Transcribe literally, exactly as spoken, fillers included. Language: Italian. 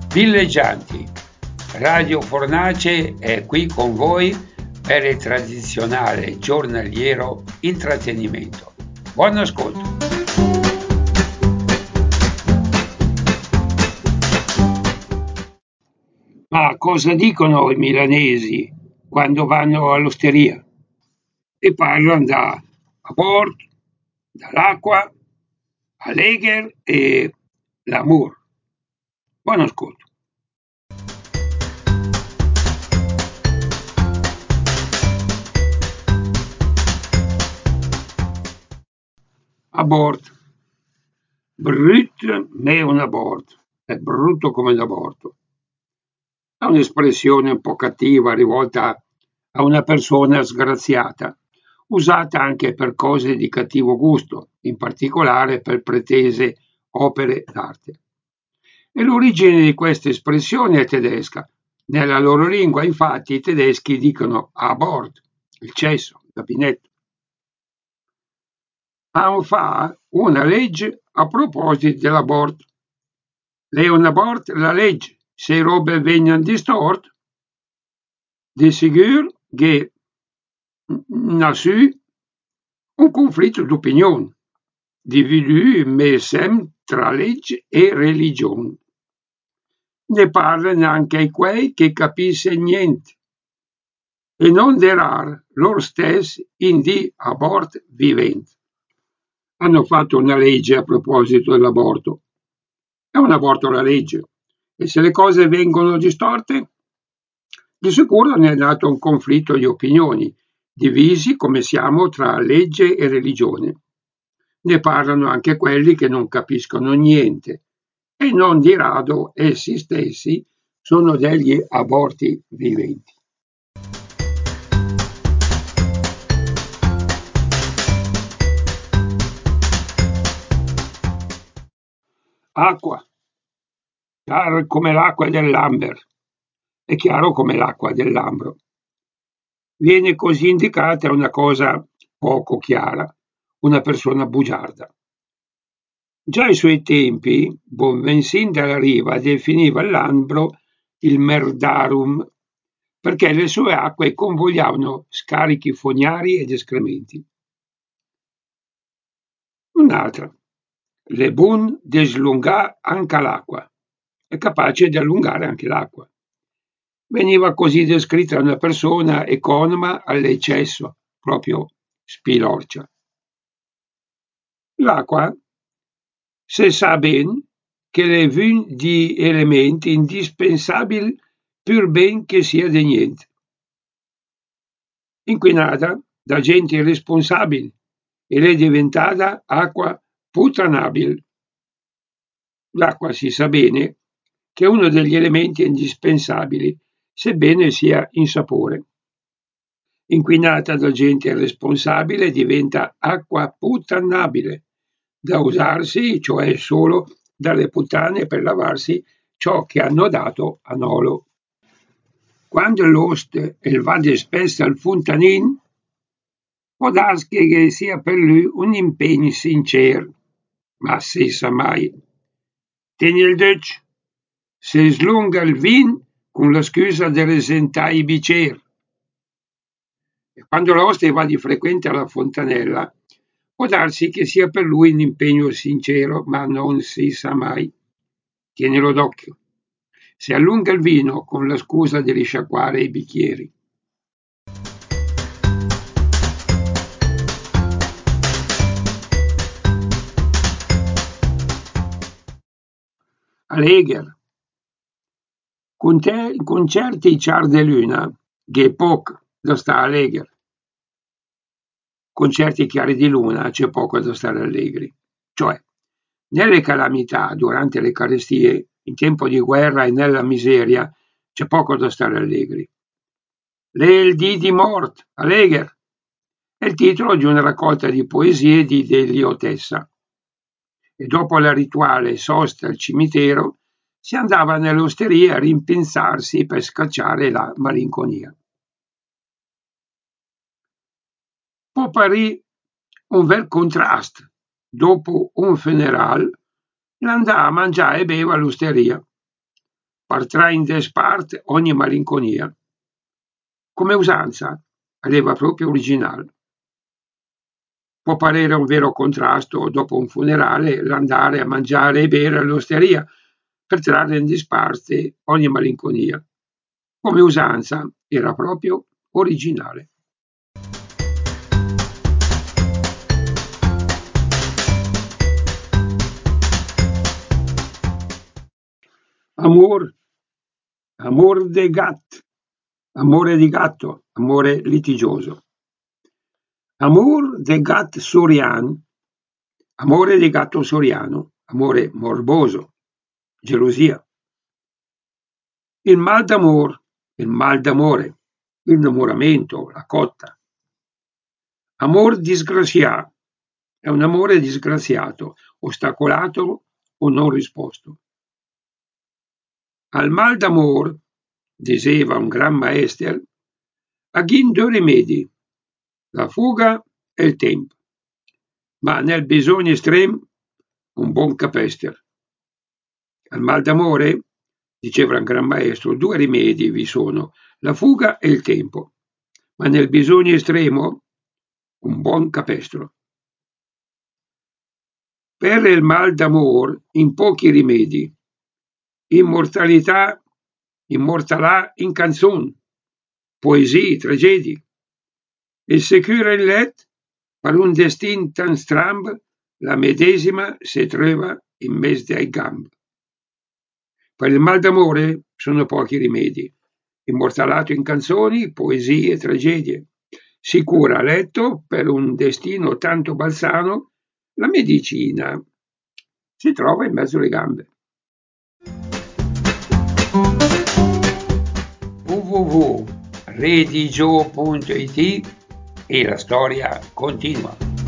Villeggianti, Radio Fornace è qui con voi per il tradizionale giornaliero intrattenimento. Buon ascolto! Ma cosa dicono i milanesi quando vanno all'osteria? E parlano da Abort, dall'acqua, Allegher e l'Amour. Buon ascolto. Abort. Brut mais un abort. È brutto come l'aborto. È un'espressione un po' cattiva rivolta a una persona sgraziata, usata anche per cose di cattivo gusto, in particolare per pretese opere d'arte. E l'origine di questa espressione è tedesca. Nella loro lingua, infatti, i tedeschi dicono abort, il cesso, il gabinetto. Han fa una legge a proposito dell'aborto. Lei è un abort la legge, se robe vengono distort, di sicuro che nasce un conflitto d'opinione, dividu mesem tra legge e religione. Ne parlano anche quei che capisce niente, e non derar loro stessi in di abort viventi. Hanno fatto una legge a proposito dell'aborto. È un aborto la legge, e se le cose vengono distorte, di sicuro ne è nato un conflitto di opinioni, divisi come siamo tra legge e religione. Ne parlano anche quelli che non capiscono niente, e non di rado essi stessi sono degli aborti viventi. Acqua, chiaro come l'acqua dell'Amber, è chiaro come l'acqua del Lambro. Viene così indicata una cosa poco chiara, una persona bugiarda. Già ai suoi tempi, Bonvensin della Riva definiva il Lambro il Merdarum, perché le sue acque convogliavano scarichi fognari ed escrementi. Un'altra, le bun deslunga anche l'acqua, è capace di allungare anche l'acqua. Veniva così descritta una persona economa all'eccesso, proprio spilorcia. L'acqua, se sa ben che le vun di elementi indispensabili pur ben che sia di niente. Inquinata da gente irresponsabile ed è diventata acqua puttanabile. L'acqua si sa bene che è uno degli elementi indispensabili, sebbene sia insapore. Inquinata da gente irresponsabile diventa acqua puttannabile, da usarsi, cioè solo dalle puttane per lavarsi ciò che hanno dato a Nolo. Quando l'oste il va spesso al fontanin, può darsi che sia per lui un impegno sincero, ma si sa mai. Tieni il Dutch, si slunga il vin con la scusa di resentare i bicchieri. E quando l'oste va di frequente alla fontanella, può darsi che sia per lui un impegno sincero, ma non si sa mai. Tienilo d'occhio. Si allunga il vino con la scusa di risciacquare i bicchieri. Allegher. Concerti char de luna, che poco da stare allegri. Concerti chiari di luna c'è poco da stare allegri. Cioè, nelle calamità, durante le carestie, in tempo di guerra e nella miseria, c'è poco da stare allegri. Le dì di mort, Allegher, è il titolo di una raccolta di poesie di Delio Tessa. E dopo la rituale sosta al cimitero, si andava nelle osterie a rimpensarsi per scacciare la malinconia. Può parì un bel contrasto. Dopo un funeral, l'andà a mangiare e bere all'osteria. partrà in despart ogni malinconia. Come usanza, aveva proprio originale. Può parere un vero contrasto dopo un funerale l'andare a mangiare e bere all'osteria per trarre in disparte ogni malinconia. Come usanza era proprio originale. Amor, amor de gat, amore di gatto, amore litigioso. Amour de gat sorian, amore di gatto soriano, amore morboso, gelosia. Il mal d'amor, il mal d'amore, l'innamoramento, la cotta. Amor disgrazià, è un amore disgraziato, ostacolato o non risposto. Al mal d'amor, diceva un gran maester, aghin due rimedi, la fuga e il tempo, ma nel bisogno estrem un buon capester. Al mal d'amore, diceva un gran maestro, due rimedi vi sono, la fuga e il tempo, ma nel bisogno estremo un buon capestro. Per il mal d'amor in pochi rimedi, immortalità, immortalà in canzon, poesie, tragedie. Il secure in let, per un destin tan stramb, la medesima se trova in mezzo ai gamb. Per il mal d'amore sono pochi rimedi, immortalato in canzoni, poesie, tragedie. Si cura a letto per un destino tanto balsano, la medicina si trova in mezzo alle gambe. w w w punto redigio punto it e la storia continua.